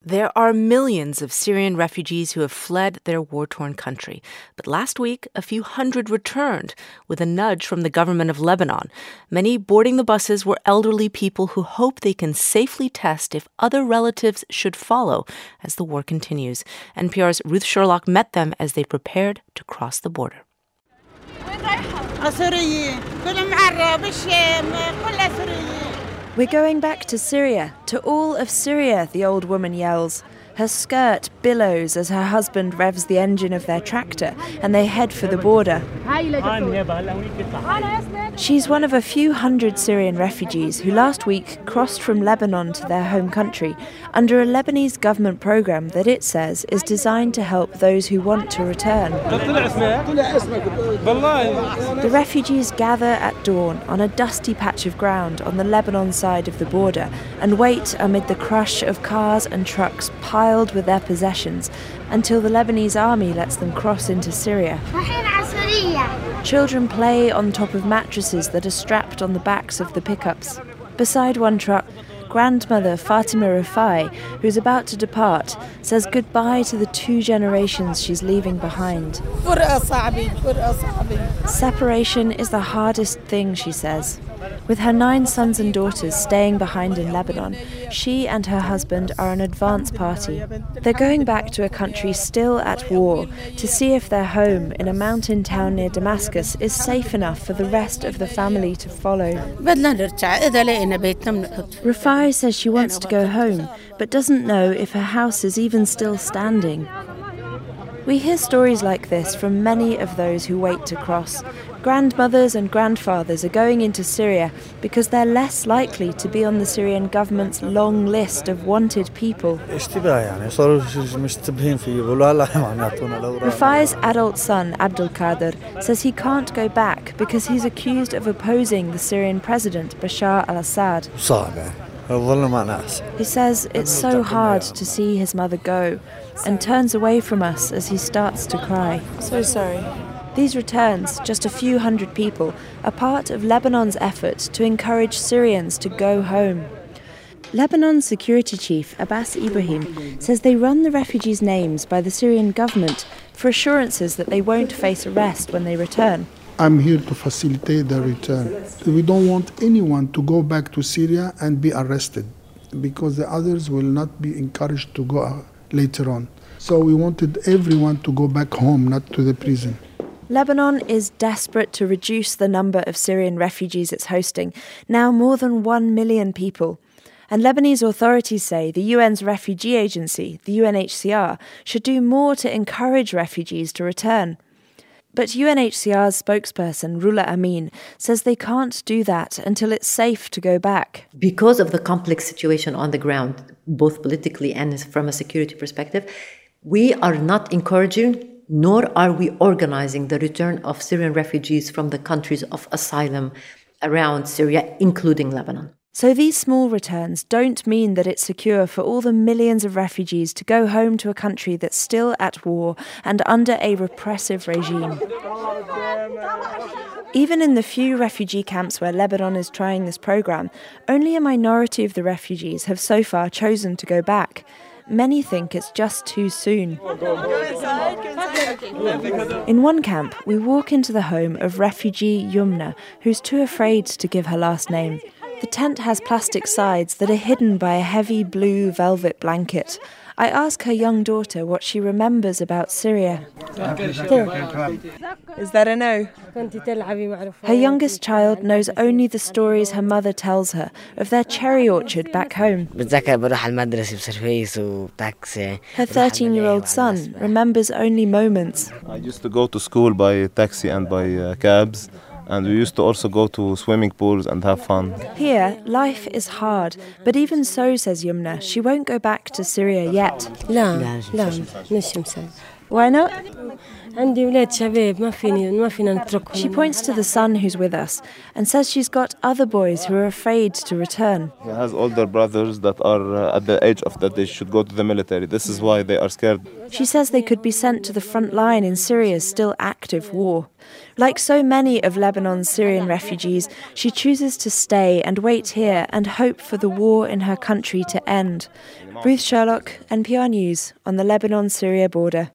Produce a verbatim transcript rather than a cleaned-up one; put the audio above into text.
There are millions of Syrian refugees who have fled their war-torn country. But last week, a few hundred returned with a nudge from the government of Lebanon. Many boarding the buses were elderly people who hope they can safely test if other relatives should follow as the war continues. N P R's Ruth Sherlock met them as they prepared to cross the border. We're going back to Syria, to all of Syria, the old woman yells. Her skirt billows as her husband revs the engine of their tractor and they head for the border. She's one of a few hundred Syrian refugees who last week crossed from Lebanon to their home country under a Lebanese government program that it says is designed to help those who want to return. The refugees gather at dawn on a dusty patch of ground on the Lebanon side of the border and wait amid the crush of cars and trucks piled with their possessions until the Lebanese army lets them cross into Syria. Children play on top of mattresses that are strapped on the backs of the pickups. Beside one truck, grandmother Fatima Rafai, who's about to depart, says goodbye to the two generations she's leaving behind. Separation is the hardest thing, she says. With her nine sons and daughters staying behind in Lebanon, she and her husband are an advance party. They're going back to a country still at war to see if their home in a mountain town near Damascus is safe enough for the rest of the family to follow. Rafai says she wants to go home, but doesn't know if her house is even still standing. We hear stories like this from many of those who wait to cross. Grandmothers and grandfathers are going into Syria because they're less likely to be on the Syrian government's long list of wanted people. Rafai's adult son, Abdul Qadir, says he can't go back because he's accused of opposing the Syrian president, Bashar al-Assad. He says it's so hard to see his mother go and turns away from us as he starts to cry. So sorry. These returns, just a few hundred people, are part of Lebanon's effort to encourage Syrians to go home. Lebanon's security chief, Abbas Ibrahim, says they run the refugees' names by the Syrian government for assurances that they won't face arrest when they return. I'm here to facilitate their return. We don't want anyone to go back to Syria and be arrested because the others will not be encouraged to go later on. So we wanted everyone to go back home, not to the prison. Lebanon is desperate to reduce the number of Syrian refugees it's hosting, now more than one million people. And Lebanese authorities say the U N's refugee agency, the U N H C R, should do more to encourage refugees to return. But U N H C R's spokesperson, Rula Amin, says they can't do that until it's safe to go back. Because of the complex situation on the ground, both politically and from a security perspective, we are not encouraging nor are we organizing the return of Syrian refugees from the countries of asylum around Syria, including Lebanon. So these small returns don't mean that it's secure for all the millions of refugees to go home to a country that's still at war and under a repressive regime. Even in the few refugee camps where Lebanon is trying this program, only a minority of the refugees have so far chosen to go back. Many think it's just too soon. In one camp, we walk into the home of refugee Yumna, who's too afraid to give her last name. The tent has plastic sides that are hidden by a heavy blue velvet blanket. I ask her young daughter what she remembers about Syria. Is that a no? Her youngest child knows only the stories her mother tells her of their cherry orchard back home. Her thirteen-year-old son remembers only moments. I used to go to school by taxi and by uh, cabs. And we used to also go to swimming pools and have fun. Here, life is hard. But even so, says Yumna, she won't go back to Syria yet. Why not? She points to the son who's with us and says she's got other boys who are afraid to return. He has older brothers that are uh, at the age of that they should go to the military. This is why they are scared. She says they could be sent to the front line in Syria's still active war. Like so many of Lebanon's Syrian refugees, she chooses to stay and wait here and hope for the war in her country to end. Ruth Sherlock, N P R News, on the Lebanon-Syria border.